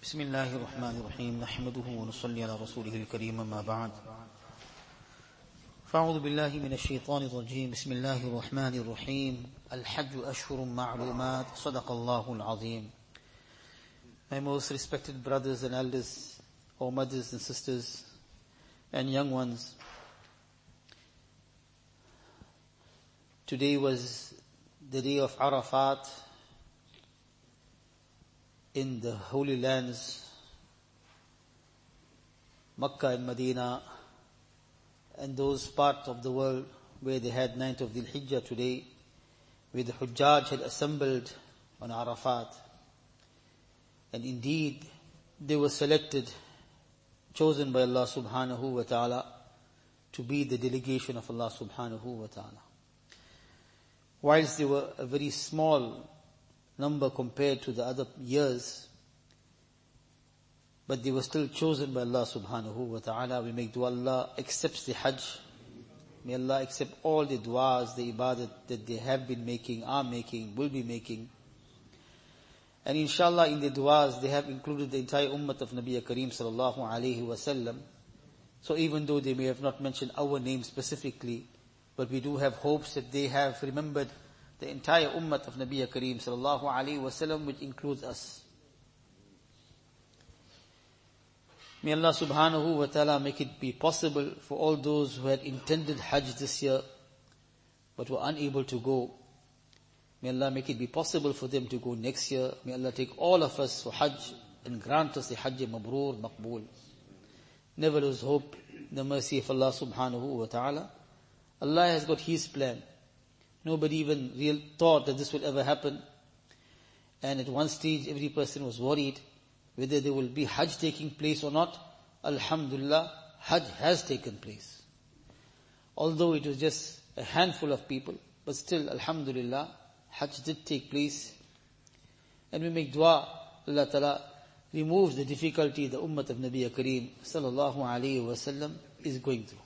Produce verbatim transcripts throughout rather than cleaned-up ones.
بسم الله الرحمن الرحيم نحمده ونصلي على رسوله الكريم ما بعد فأعوذ بالله من الشيطان الرجيم بسم الله الرحمن الرحيم الحج أشهر معلومات صدق الله العظيم. My most respected brothers and elders, our mothers and sisters and young ones, today was the day of Arafat in the Holy Lands, Makkah and Medina, and those parts of the world where they had ninth of Dhul Hijjah today, where the Hujjaj had assembled on Arafat. And indeed, they were selected, chosen by Allah subhanahu wa ta'ala to be the delegation of Allah subhanahu wa ta'ala. Whilst they were a very small number compared to the other years, but they were still chosen by Allah subhanahu wa ta'ala. We make dua Allah accepts the Hajj. May Allah accept all the du'as, the ibadat that they have been making, are making, will be making. And inshallah in the du'as they have included the entire ummah of Nabi Kareem sallallahu alayhi wa sallam. So even though they may have not mentioned our name specifically, but we do have hopes that they have remembered the entire ummah of Nabi Kareem sallallahu alayhi wa sallam, which includes us. May Allah subhanahu wa ta'ala make it be possible for all those who had intended Hajj this year, but were unable to go. May Allah make it be possible for them to go next year. May Allah take all of us for Hajj and grant us the Hajj Mabrur Maqbool. Never lose hope in the mercy of Allah subhanahu wa ta'ala. Allah has got His plan. Nobody even real thought that this would ever happen. And at one stage, every person was worried whether there will be Hajj taking place or not. Alhamdulillah, Hajj has taken place. Although it was just a handful of people, but still, Alhamdulillah, Hajj did take place. And we make dua, Allah Ta'ala remove the difficulty the ummah of Nabi Kareem sallallahu alayhi wa sallam is going through.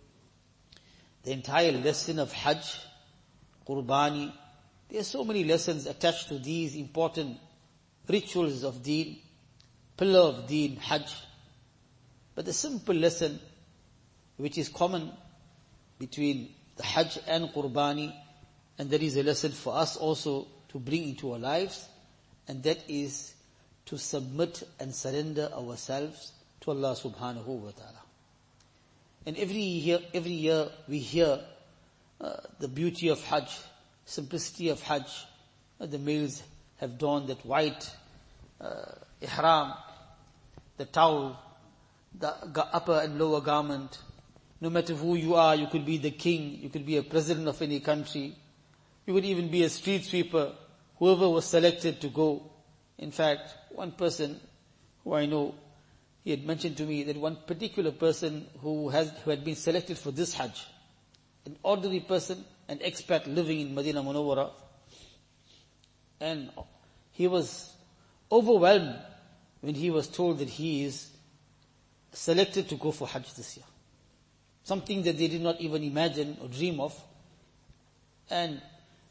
The entire lesson of Hajj, Qurbani, there are so many lessons attached to these important rituals of Deen, pillar of Deen, Hajj. But the simple lesson which is common between the Hajj and Qurbani, and that is a lesson for us also to bring into our lives, and that is to submit and surrender ourselves to Allah subhanahu wa ta'ala. And every year, every year we hear Uh, the beauty of Hajj, simplicity of Hajj. Uh, the males have donned that white uh, ihram, the towel, the ga- upper and lower garment. No matter who you are, you could be the king, you could be a president of any country, you could even be a street sweeper, whoever was selected to go. In fact, one person who I know, he had mentioned to me that one particular person who has who had been selected for this Hajj, an ordinary person, an expat living in Medina Munawwara, and he was overwhelmed when he was told that he is selected to go for Hajj this year. Something that they did not even imagine or dream of. And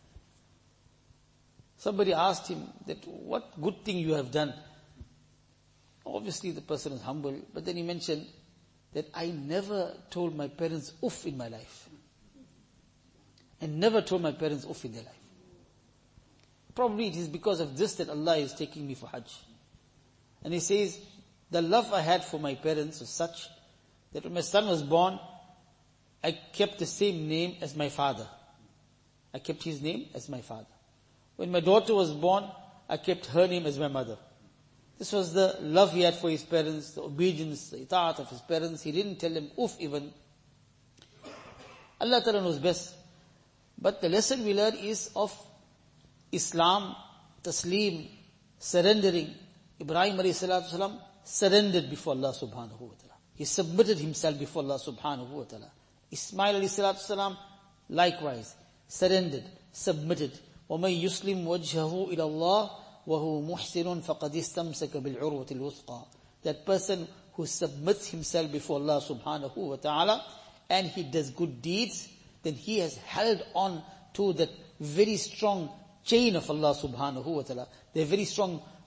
somebody asked him that, what good thing you have done? Obviously the person is humble, but then he mentioned that I never told my parents uff in my life. And never told my parents off in their life. Probably it is because of this that Allah is taking me for Hajj. And he says, the love I had for my parents was such that when my son was born, I kept the same name as my father. I kept his name as my father. When my daughter was born, I kept her name as my mother. This was the love he had for his parents, the obedience, the itaat of his parents. He didn't tell them oof even. Allah Ta'ala knows best. But the lesson we learn is of Islam, taslim, surrendering. Ibrahim alayhi salatu wasalam surrendered before Allah subhanahu wa ta'ala. He submitted himself before Allah subhanahu wa ta'ala. Ismail alayhi salatu wasalam likewise surrendered, submitted. وَمَنْ يُسْلِمْ وَجْهَهُ إِلَى اللَّهِ وَهُوَ مُحْسِنٌ فَقَدْ اسْتَمْسَكَ بِالْعُرْوَةِ الْوُثْقَى. That person who submits himself before Allah subhanahu wa ta'ala and he does good deeds, then he has held on to that very strong chain of Allah subhanahu wa ta'ala, the very strong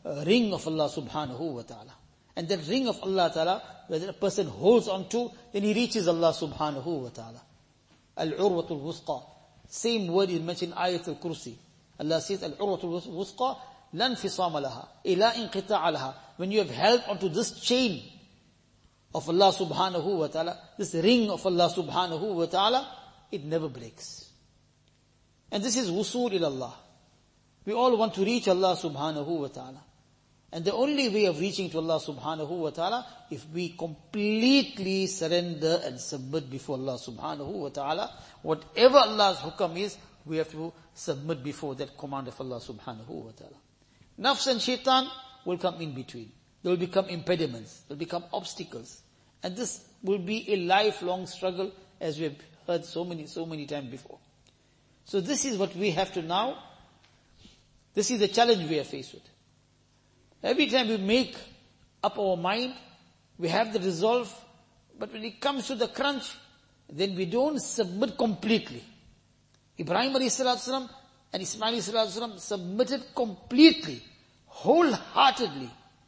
uh, ring of Allah subhanahu wa ta'ala. And that ring of Allah ta'ala, whether a person holds on to, then he reaches Allah subhanahu wa ta'ala. Al-urwatul wusqa. Same word is mentioned in Ayatul Kursi. Allah says, Al-urwatul wusqa, lan fisama laha, ila inqita'a laha. When you have held onto this chain of Allah subhanahu wa ta'ala, this ring of Allah subhanahu wa ta'ala, it never breaks. And this is wusul ila Allah. We all want to reach Allah subhanahu wa ta'ala. And the only way of reaching to Allah subhanahu wa ta'ala, if we completely surrender and submit before Allah subhanahu wa ta'ala, whatever Allah's hukam is, we have to submit before that command of Allah subhanahu wa ta'ala. Nafs and shaitan will come in between. They will become impediments. They will become obstacles. And this will be a lifelong struggle, as we have heard so many, so many times before. So this is what we have to now, this is the challenge we are faced with. Every time we make up our mind, we have the resolve, but when it comes to the crunch, then we don't submit completely. Ibrahim alayhi salatu wasalam and Ismail alayhi salatu wasalam submitted completely, wholeheartedly.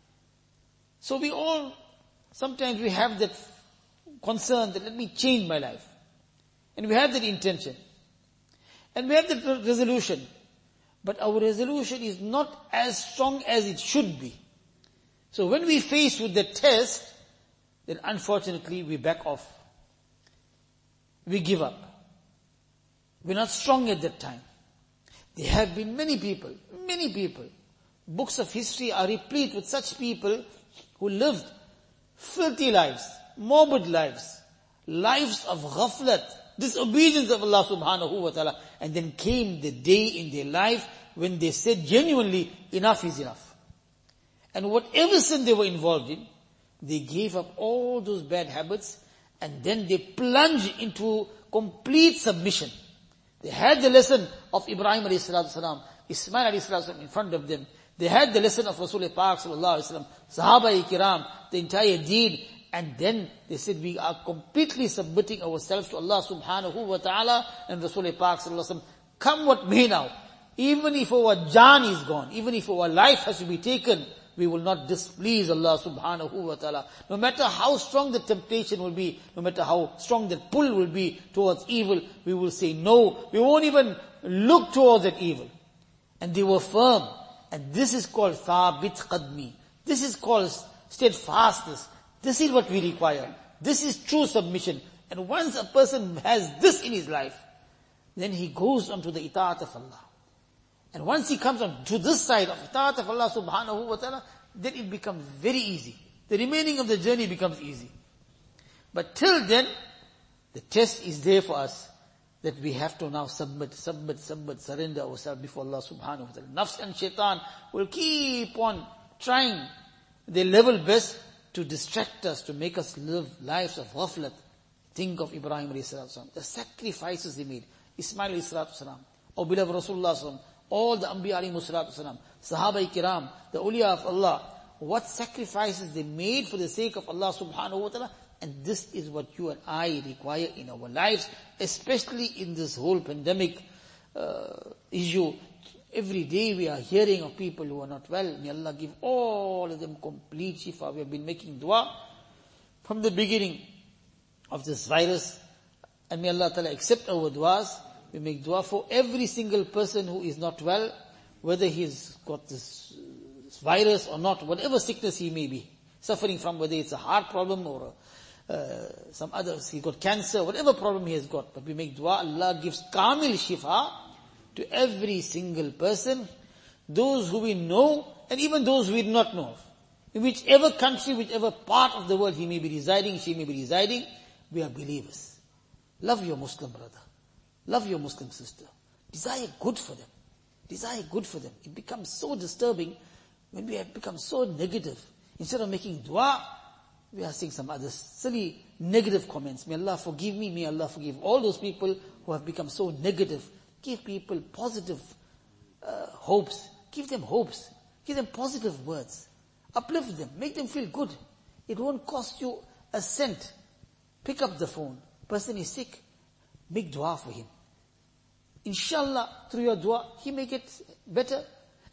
So we all, sometimes we have that concern that let me change my life. And we have that intention. And we have that resolution. But our resolution is not as strong as it should be. So when we face with the test, then unfortunately we back off. We give up. We're not strong at that time. There have been many people, many people. Books of history are replete with such people who lived filthy lives, morbid lives, lives of ghaflat, disobedience of Allah subhanahu wa ta'ala. And then came the day in their life when they said genuinely, enough is enough. And whatever sin they were involved in, they gave up all those bad habits and then they plunged into complete submission. They had the lesson of Ibrahim alayhi salatu wasalam, Ismail alayhi salatu wasalam in front of them. They had the lesson of Rasulullah Pak sallallahu alayhi wasallam, Sahaba-i-kiram, the entire deen. And then they said, we are completely submitting ourselves to Allah subhanahu wa ta'ala and Rasulullah Pak sallallahu alayhi wasallam. Come what may now. Even if our jaan is gone, even if our life has to be taken, we will not displease Allah subhanahu wa ta'ala. No matter how strong the temptation will be, no matter how strong the pull will be towards evil, we will say no. We won't even look towards that evil. And they were firm. And this is called thabit qadmi. This is called steadfastness. This is what we require. This is true submission. And once a person has this in his life, then he goes on to the ita'at of Allah. And once he comes on to this side of ita'at of Allah subhanahu wa ta'ala, then it becomes very easy. The remaining of the journey becomes easy. But till then, the test is there for us, that we have to now submit, submit, submit, surrender ourselves before Allah subhanahu wa ta'ala. Nafs and shaitan will keep on trying their level best to distract us, to make us live lives of ghaflat. Think of Ibrahim alayhi salatu wasalam, the sacrifices he made. Ismail alayhi salatu wasalam, or beloved Rasulullah sallallahu, all the Anbiya alayhi salatu wasalam, Sahaba-i-kiram, the awliya of Allah, what sacrifices they made for the sake of Allah subhanahu wa ta'ala. And this is what you and I require in our lives, especially in this whole pandemic uh, issue. Every day we are hearing of people who are not well. May Allah give all of them complete shifa. We have been making dua from the beginning of this virus. And may Allah Ta'ala accept our duas. We make dua for every single person who is not well, whether he's got this virus or not, whatever sickness he may be suffering from, whether it's a heart problem or a, uh, some others, he got cancer, whatever problem he has got. But we make dua, Allah gives kamil shifa to every single person, those who we know and even those we do not know of. In whichever country, whichever part of the world he may be residing, she may be residing, we are believers. Love your Muslim brother. Love your Muslim sister. Desire good for them. Desire good for them. It becomes so disturbing when we have become so negative. Instead of making dua, we are saying some other silly negative comments. May Allah forgive me, may Allah forgive all those people who have become so negative. Give people positive uh, hopes. Give them hopes. Give them positive words. Uplift them. Make them feel good. It won't cost you a cent. Pick up the phone. Person is sick. Make dua for him. Inshallah, through your dua, he may get better.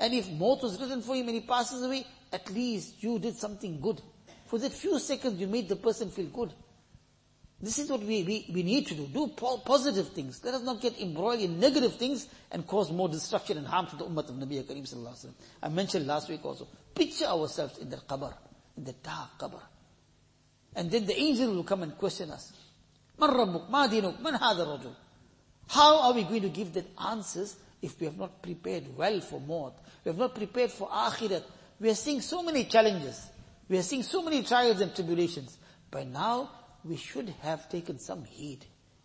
And if maut was written for him and he passes away, at least you did something good. For that few seconds you made the person feel good. This is what we, we, we need to do. Do po- positive things. Let us not get embroiled in negative things and cause more destruction and harm to the ummah of Nabi Kareem sallallahu alaihi wasallam. I mentioned last week also, picture ourselves in the qabr, in the dark qabr. And then the angel will come and question us. Man rabbuk, ma dinuk, man hadha rajul. How are we going to give that answers if we have not prepared well for maut? We have not prepared for akhirat. We are seeing so many challenges. We are seeing so many trials and tribulations. By now, we should have taken some heed.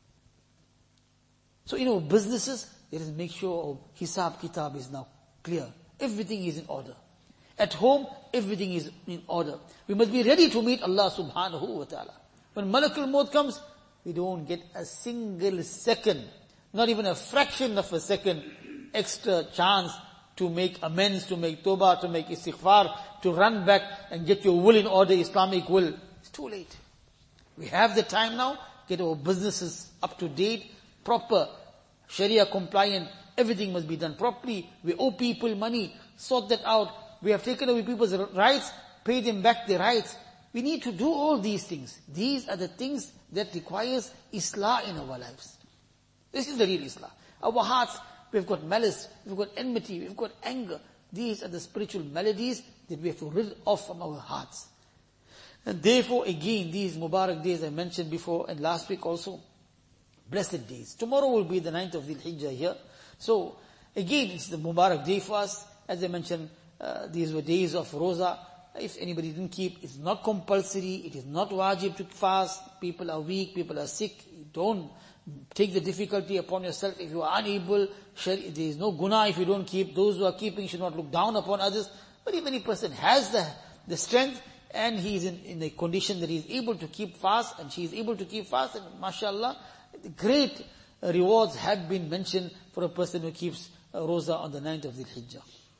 So in our businesses, let us make sure our hisab kitab is now clear. Everything is in order. At home, everything is in order. We must be ready to meet Allah subhanahu wa ta'ala. When Malakul Maut comes, we don't get a single second, not even a fraction of a second extra chance to make amends, to make tawbah, to make istighfar, to run back and get your will in order, Islamic will. It's too late. We have the time now, get our businesses up to date, proper, Sharia compliant, everything must be done properly. We owe people money, sort that out. We have taken away people's rights, pay them back their rights. We need to do all these things. These are the things that requires Islah in our lives. This is the real Islah. Our hearts, we've got malice, we've got enmity, we've got anger. These are the spiritual maladies that we have to rid off from our hearts. And therefore, again, these Mubarak days I mentioned before and last week also, blessed days. Tomorrow will be the ninth of Dhul Hijjah here. So, again, it's the Mubarak day for us. As I mentioned, uh, these were days of Roza. If anybody didn't keep, it's not compulsory, it is not wajib to fast. People are weak, people are sick. Don't take the difficulty upon yourself. If you are unable, there is no guna if you don't keep. Those who are keeping should not look down upon others. But if any person has the, the strength, and he is in, in a condition that he is able to keep fast, and she is able to keep fast, and mashallah, great rewards have been mentioned for a person who keeps Roza on the ninth of Dhul Hijjah.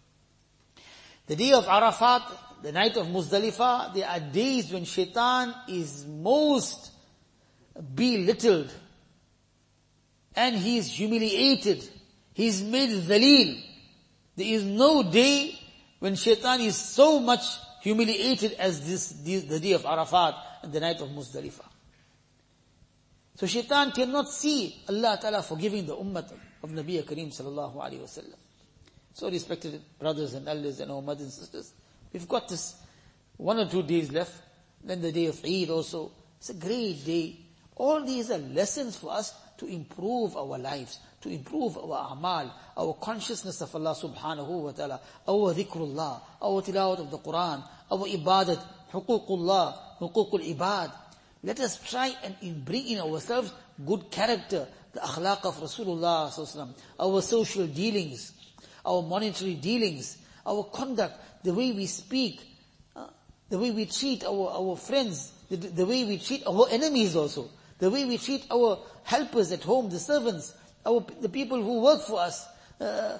The day of Arafat, the night of Muzdalifah, there are days when shaitan is most belittled, and he is humiliated, he is made dhaleel. There is no day when shaitan is so much humiliated as this, the day of Arafat and the night of Muzdalifah. So shaitan cannot see Allah Ta'ala forgiving the ummah of Nabi Kareem sallallahu alayhi wa sallam. So respected brothers and elders and our mothers and sisters, we've got this one or two days left, then the day of Eid also. It's a great day. All these are lessons for us to improve our lives, to improve our amal, our consciousness of Allah subhanahu wa ta'ala, our dhikrullah, our tilawat of the Quran, our ibadat, huququllah, huququl ibad. Let us try and bring in ourselves good character, the akhlaq of Rasulullah sallallahu alaihi wasallam, our social dealings, our monetary dealings, our conduct, the way we speak, uh, the way we treat our, our friends, the, the way we treat our enemies also, the way we treat our helpers at home, the servants, our, the people who work for us, uh,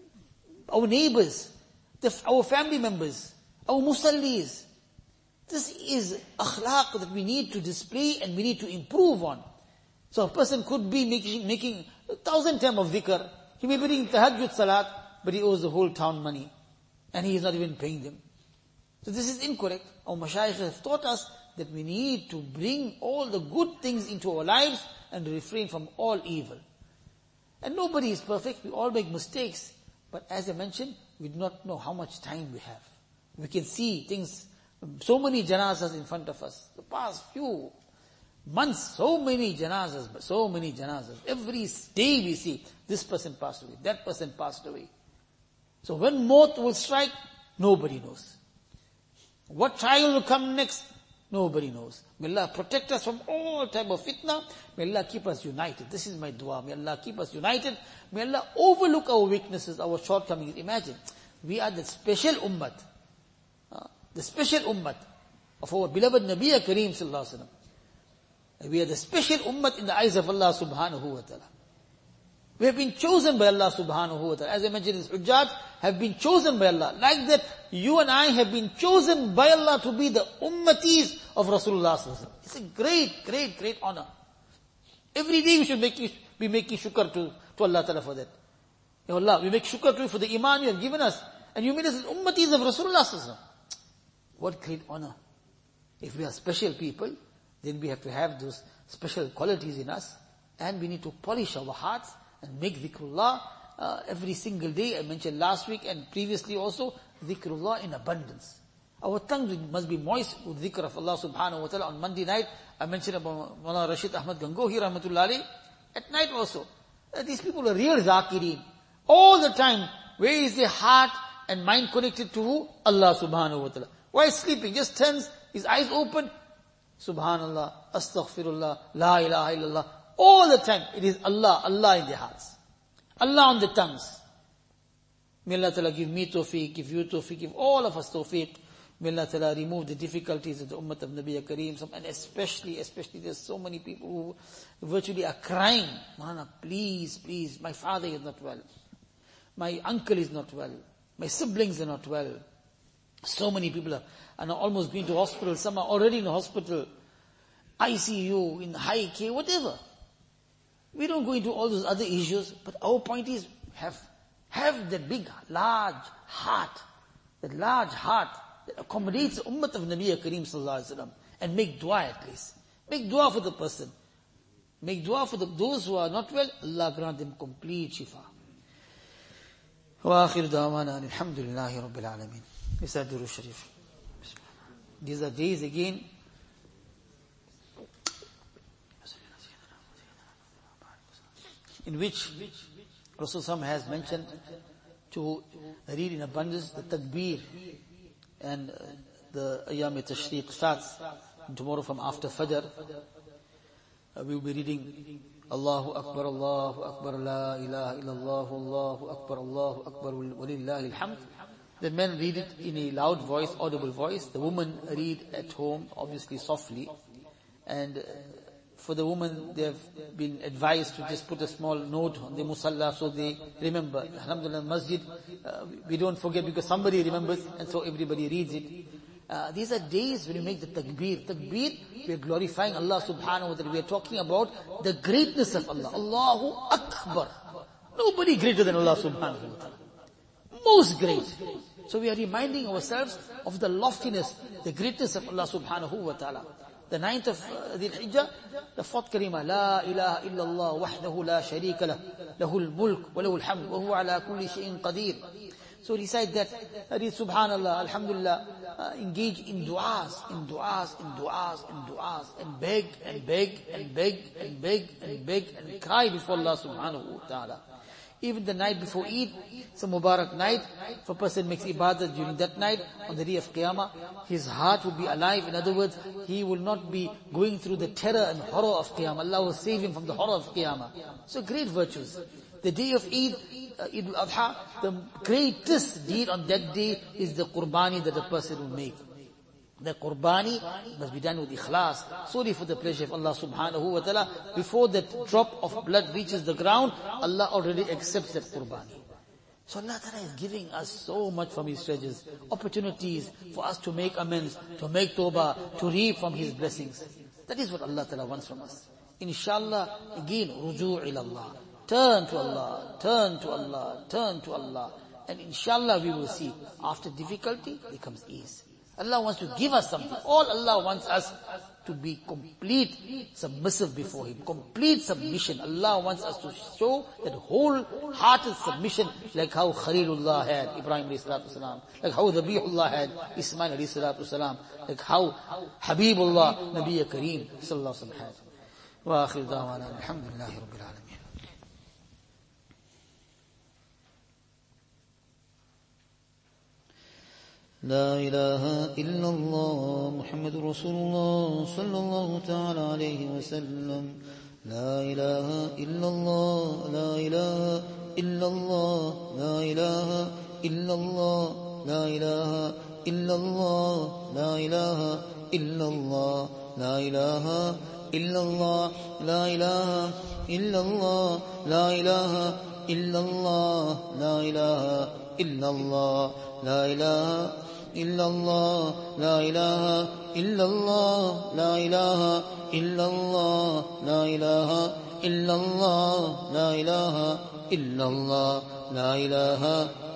our neighbors, the, our family members, our musallis. This is akhlaq that we need to display and we need to improve on. So a person could be making, making a thousand times of dhikr. He may be doing tahajjud salat, but he owes the whole town money. And he is not even paying them. So this is incorrect. Our mashayikh have taught us that we need to bring all the good things into our lives and refrain from all evil. And nobody is perfect. We all make mistakes. But as I mentioned, we do not know how much time we have. We can see things, so many janazas in front of us. The past few months, so many janazas, but so many janazas. Every day we see, this person passed away, that person passed away. So when maut will strike, nobody knows. What trial will come next? Nobody knows. May Allah protect us from all type of fitna. May Allah keep us united. This is my dua. May Allah keep us united. May Allah overlook our weaknesses, our shortcomings. Imagine, we are the special ummat. Uh, the special ummat of our beloved Nabi Kareem sallallahu alaihi wasallam. We are the special ummat in the eyes of Allah subhanahu wa ta'ala. We have been chosen by Allah subhanahu wa ta'ala. As I mentioned, these hujjat have been chosen by Allah. Like that, you and I have been chosen by Allah to be the ummatis of Rasulullah sallallahu alaihi wasallam. It's a great, great, great honor. Every day we should make, be making shukr to, to Allah ta'ala for that. Ya Allah, we make shukr to you for the iman you have given us. And you made us ummatis of Rasulullah sallallahu alaihi wasallam. What great honor. If we are special people, then we have to have those special qualities in us, and we need to polish our hearts and make dhikrullah uh, every single day. I mentioned last week and previously also, dhikrullah in abundance. Our tongue must be moist with dhikr of Allah subhanahu wa ta'ala. On Monday night, I mentioned about Mawlana Rashid Ahmad Gangohi rahmatullah alayhi. At night also, uh, these people are real zakireen. All the time, where is their heart and mind connected to who? Allah subhanahu wa ta'ala. While sleeping, just turns his eyes open, Subhanallah, Astaghfirullah, La ilaha illallah. All the time, it is Allah, Allah in their hearts. Allah on the tongues. May Allah Ta'ala give me tawfiq, give you tawfiq, give all of us tawfiq. May Allah Ta'ala remove the difficulties of the ummah of Nabi Kareem. And especially, especially there's so many people who virtually are crying. Mana, please, please, my father is not well. My uncle is not well. My siblings are not well. So many people are, are almost been to hospital. Some are already in the hospital. I C U, in high care, whatever. We don't go into all those other issues, but our point is, have, have that big, large heart, that large heart that accommodates the ummah of Nabi Kareem sallallahu alaihi wasallam, and make dua at least. Make dua for the person. Make dua for the, those who are not well, Allah grant them complete shifa. Wa akhir da'wana alhamdulillahi rabbil alameen. Isadiru Sharif. These are days again in which Rasulullah has mentioned to read in abundance the takbir, and uh, the Ayyam Tashriq starts tomorrow from after Fajr. Uh, we will be reading Allahu Akbar, Allahu Akbar, La ilaha illallah, Allahu Akbar, Allahu Akbar, walillahi alhamd. The men read it in a loud voice, audible voice. The women read at home, obviously softly. And uh, for the women, they have been advised to just put a small note on the musalla so they remember. Alhamdulillah, masjid, uh, we don't forget because somebody remembers and so everybody reads it. Uh, these are days when you make the takbir. Takbir, we are glorifying Allah subhanahu wa ta'ala. We are talking about the greatness of Allah. Allahu Akbar. Nobody greater than Allah subhanahu wa ta'ala. Most great. So we are reminding ourselves of the loftiness, the greatness of Allah subhanahu wa ta'ala. The ninth of uh, Dhul Hijjah, the fourth kalima, La ilaha illallah wahdahu la sharika lah, lahul mulk wa lahul hamd, wa huwa ala kulli shay'in qadir. So recite that, read subhanallah, alhamdulillah, uh, engage in du'as, in du'as, in du'as, in du'as, and beg, and beg, and beg, and beg, and beg, and cry before Allah subhanahu wa ta'ala. Even the night before Eid, it's a Mubarak night. If a person makes ibadah during that night, on the day of Qiyamah, his heart will be alive. In other words, he will not be going through the terror and horror of Qiyamah. Allah will save him from the horror of Qiyamah. So great virtues. The day of Eid, uh, Eid al-Adha, the greatest deed on that day is the qurbani that a person will make. The qurbani must be done with ikhlas, solely for the pleasure of Allah subhanahu wa ta'ala. Before that drop of blood reaches the ground, Allah already accepts that qurbani. So Allah ta'ala is giving us so much from His treasures, opportunities for us to make amends, to make tawbah, to reap from His blessings. That is what Allah ta'ala wants from us. Inshallah, again, ruju' ila Allah. Turn to Allah, turn to Allah, turn to Allah. And inshallah we will see, after difficulty becomes ease. Allah wants to give us something. All Allah wants us to be complete submissive before Him. Complete submission. Allah wants us to show that wholehearted submission, like how Khalilullah had Ibrahim alayhi salatu wasalam, like how Dhabihullah had Ismail alayhi salatu wasalam, like how Habibullah Nabi Kareem sallallahu alayhi wa sallam had. Wa akhir da'wana alhamdulillahi rabbil alameen. لا إله إلا الله محمد رسول الله صلى الله تعالى عليه وسلم. لا إله إلا الله لا إله إلا الله لا إله إلا الله لا إله إلا الله لا إله إلا الله لا إله إلا الله لا إله إلا الله لا إله إلا الله لا إله إلا الله لا إله إلا الله لا إله إلا الله لا إله إلا الله لا إله إلا الله لا إله إلا الله لا إله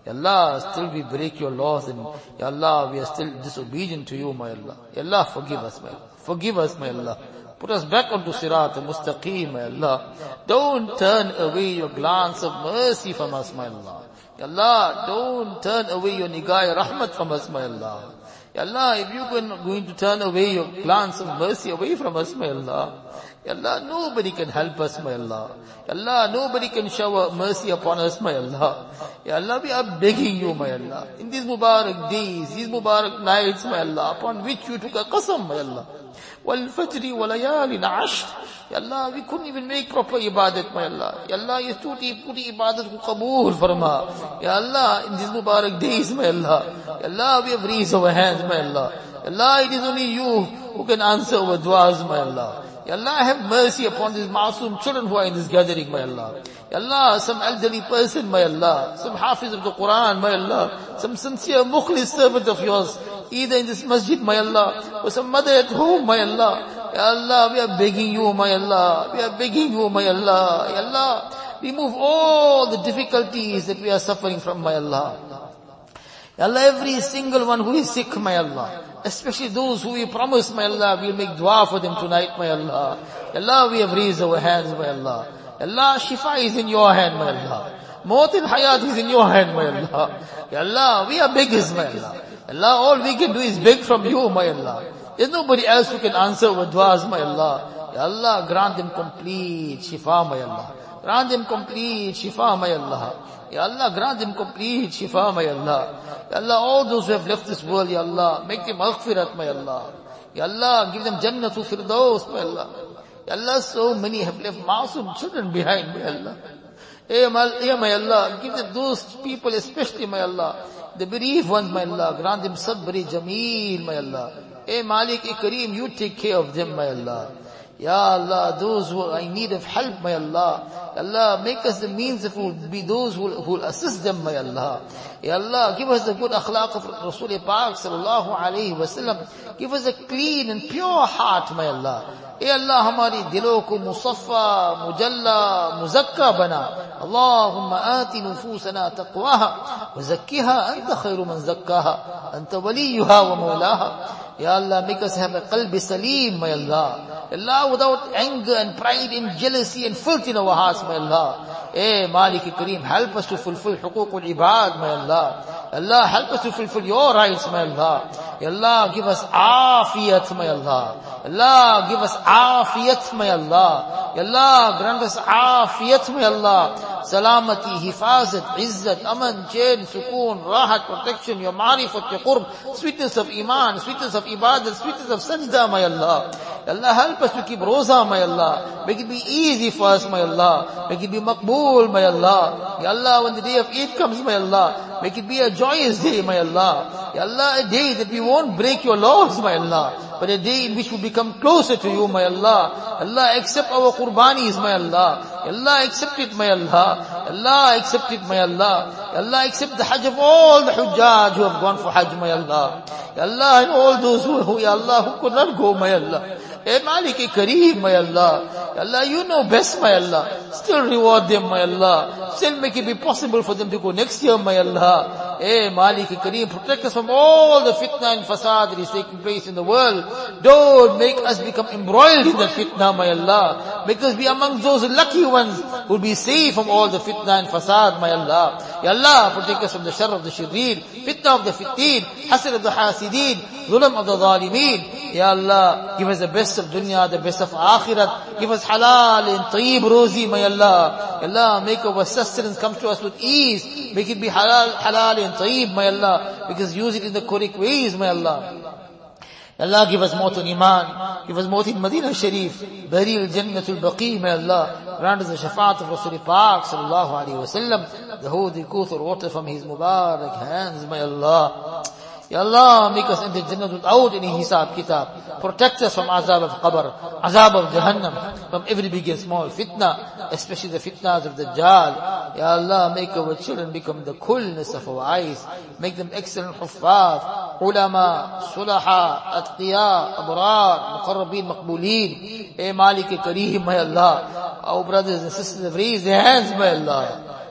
Ya Allah, still we break your laws, and Ya Allah, we are still disobedient to you, my Allah. Ya Allah, forgive us, my Allah. Forgive us, my Allah. Put us back onto Sirat al-Mustaqim, my Allah. Don't turn away your glance of mercy from us, my Allah. Ya Allah, don't turn away your nigah rahmat from us, my Allah. Ya Allah, if you are going to turn away your glance of mercy away from us, my Allah, Ya Allah, nobody can help us, my Allah. Ya Allah, nobody can shower mercy upon us, my Allah. Ya Allah, we are begging you, my Allah. In these Mubarak days, these Mubarak nights, my Allah, upon which you took a qasam, my Allah. وَالْفَجْرِ وَلَيَالٍ عَشْرٍ. Ya Allah, we couldn't even make proper ibadat, my Allah. Ya Allah, ye tuti puti ibadat ko qabool farma. Ya Allah, in these Mubarak days, my Allah. Ya Allah, we have raised our hands, my Allah. Ya Allah, it is only you who can answer our du'as, my Allah. Ya Allah, have mercy upon these masoom children who are in this gathering, my Allah. Ya Allah, some elderly person, my Allah. Some hafiz of the Quran, my Allah. Some sincere mukhlis servant of yours, either in this masjid, my Allah, or some mother at home, my Allah. Ya Allah, we are begging you, my Allah. We are begging you, my Allah. Ya Allah, remove all the difficulties that we are suffering from, my Allah. Ya Allah, every single one who is sick, my Allah, especially those who we promised, my Allah, we'll make dua for them tonight, my Allah. Ya Allah, we have raised our hands, my Allah. Ya Allah, shifa is in your hand, my Allah. Maut and hayat is in your hand, my Allah. Ya Allah, we are beggars, my Allah. Allah, all we can do is beg from you, my Allah. There's nobody else who can answer our du'as, my Allah. Ya Allah, grant them complete shifa, my Allah. Grant them complete shifa, my Allah. Ya Allah, grant them complete shifa, my Allah. Ya Allah, all those who have left this world, Ya Allah, make them maghfirat, my Allah. Ya Allah, give them jannatul firdaus, my Allah. Ya Allah, so many have left masoom children behind, my Allah. Hey, my Allah, give them those people, especially, my Allah, the bereaved ones, my Allah, grant them sabri jameel, my Allah. Hey, Malik, hey, Kareem, you take care of them, my Allah. Ya Allah, those who are in need of help, my Allah. Ya Allah, make us the means of who will be those who will, who will assist them, my Allah. Ya Allah, give us the good akhlaq of Rasul Pak sallallahu alayhi wa sallam. Give us a clean and pure heart, my Allah. اے اللہ ہماری دلوں کو مصفا مجلہ مزکا بنا. اللہم آت نفوسنا تقواها وزکیها انت خیر من زکاها انت ولیها ومولاها. Ya Allah, make us have a qalb salim, my Allah. Allah, without anger and pride and jealousy and filth in our hearts, my Allah. Eh, Malik Kareem, help us to fulfill huquq al-ibad, my Allah. Allah, help us to fulfill your rights, my Allah. Ya Allah, give us afiyat, my Allah. Allah, give us afiyat, my Allah. Ya Allah, grant us afiyat, my Allah. Salamati, hifazat, izzat, aman, chain, sukoon, rahat, protection, your marifat, your qurb, sweetness of iman, sweetness of ibadat, sweetness of sajda, my Allah. Ya Allah, help us to keep roza, my Allah. Make it be easy for us, my Allah. Make it be maqbool, my Allah. Ya Allah, when the day of Eid comes, my Allah, make it be a joyous day, my Allah. Ya Allah, a day that we won't break your laws, my Allah, but a day in which we become closer to you, my Allah. Allah, accept our qurbanis, my Allah. Allah, accept it, my Allah. Allah, accept it, my Allah. Allah, accept the hajj of all the hujjaj who have gone for hajj, my Allah. Allah, and all those who, who, Ya Allah, who could not go, my Allah. Eh, Malik Kareem, my Allah. Allah, you know best, my Allah. Still reward them, my Allah. Still make it be possible for them to go next year, my Allah. Eh, Malik Kareem, protect us from all the fitna and fasad that is taking place in the world. Don't make us become embroiled in the fitna, my Allah. Make us be among those lucky ones who will be safe from all the fitna and fasad, my Allah. Ya Allah, protect us from the shar of the shireen, fitna of the fitteen, hasad of the hasideen, zulm of the zalimeen. Ya Allah, give us the best of dunya, the best of akhirat. Give us halal and tayyib rozi, my Allah. Ya Allah, make our sustenance come to us with ease. Make it be halal, halal and tayyib, my Allah. Because use it in the correct ways, my Allah. Allah, give us maut in iman, give us maut in Medina Sharif, burial Jannatul Baqi, may Allah grant us the shafaat of Rasul Pak sallallahu alayhi wa sallam, the holy Kuthur water from his Mubarak hands, may Allah. Ya Allah, make us enter Jannah without any hisab kitab. Protect us from azab of qabr, azab of Jahannam, from every big and small fitna, especially the fitnas of the Dajjal. Ya Allah, make our children become the coolness of our eyes. Make them excellent huffaz, ulama, sulaha, atqiya, abrar, muqarrabeen, maqbooleen. Hey Malik Kareem, my Allah. Our brothers and sisters have raised their hands, my Allah.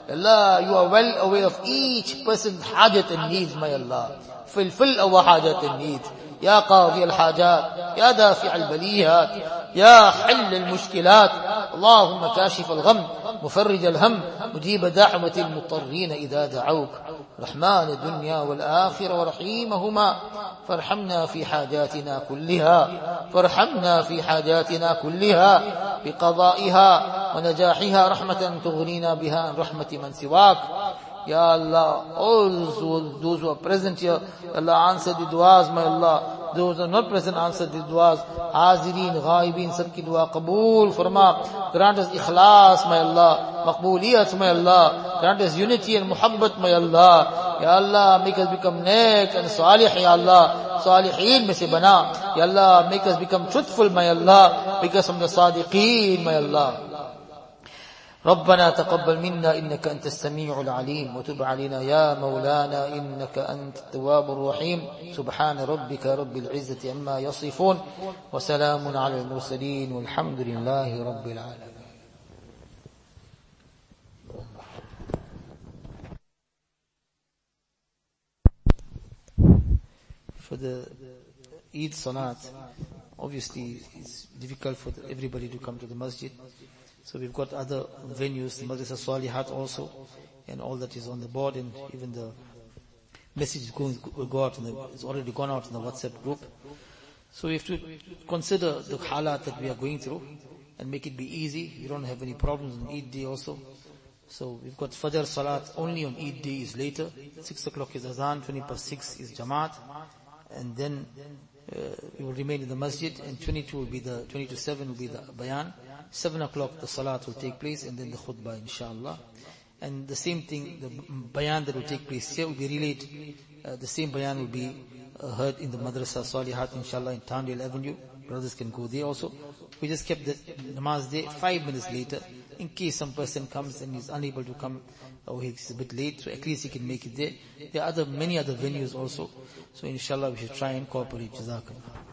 Allah, you are well aware of each person's hajat and needs, my Allah. Fulfill our hajat and needs. Ya qadi al-hajat, Ya dafi' al-baliyat, Ya hall al-mushkilat, Allahumma kashif al-gham, mufarrij al-ham, mujib da'wat al-mutarrin idha da'awk, Rahman al-dunya wal-akhirah wa rahimahuma, farhamna fi hajatina kulliha, farhamna fi hajatina kulliha, biqada'iha wa najahiha rahmatan tughnina biha an rahmati man siwak. Ya Allah, all those, those who are present here, Allah answer the du'as, my Allah. Those who are not present, answer the du'as. Hazireen, ghaibeen, sabki du'a qabool farma. Grant us ikhlas, my Allah. Maqbooliyat, my Allah. Grant us unity and muhabbat, my Allah. Ya Allah, make us become neck and salih, Ya Allah. Salihin mein se bana. Ya Allah, make us become truthful, my Allah. Make us from the sadiqeen, my Allah. ربنا تقبل منا إنك أنت السميع العليم وتب علينا يا مولانا إنك أنت التواب الرحيم سبحان ربك رب العزة عما يصفون وسلام على المرسلين والحمد لله رب العالمين. For the Eid Salat, obviously it's difficult for everybody to come to the masjid. So we've got other venues, the Madrasa Salihat also, and all that is on the board, and even the message is going, will go out, in the, it's already gone out in the WhatsApp group. So we have to consider the halat that we are going through, and make it be easy. We don't have any problems on Eid day also. So we've got Fajr Salat only on Eid day is later. Six o'clock is Azan, twenty past six is Jamaat, and then uh, we will remain in the masjid, and twenty-two will be the, twenty to seven will be the Bayan. Seven o'clock the salat will take place, and then the khutbah, inshallah. And the same thing, the bayan that will take place here will be relayed. Uh, the same bayan will be uh, heard in the Madrasa Salihat, inshallah, in Tandil Avenue. Brothers can go there also. We just kept the namaz there five minutes later, in case some person comes and is unable to come, or he's a bit late, so at least he can make it there. There are other, many other venues also. So inshallah we should try and cooperate. Jazakallah.